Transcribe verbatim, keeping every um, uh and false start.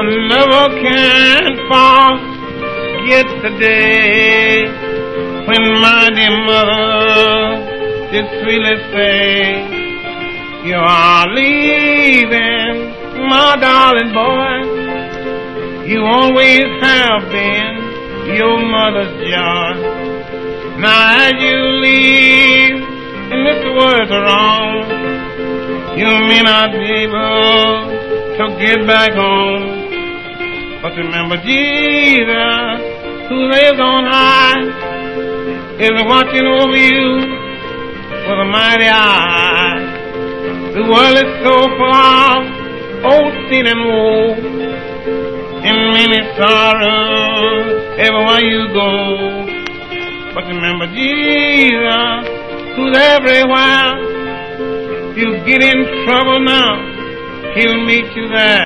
never can forget the day when my dear mother did sweetly say, you are leaving, my darling boy. You always have been your mother's joy. Now as you leave, and this was wrong, you may not be able to get back home. But remember Jesus, who lives on high, is watching over you with a mighty eye. The world is so full of old sin and woe, and many sorrows everywhere you go. But remember Jesus, who's everywhere. You get in trouble now, He'll meet you there.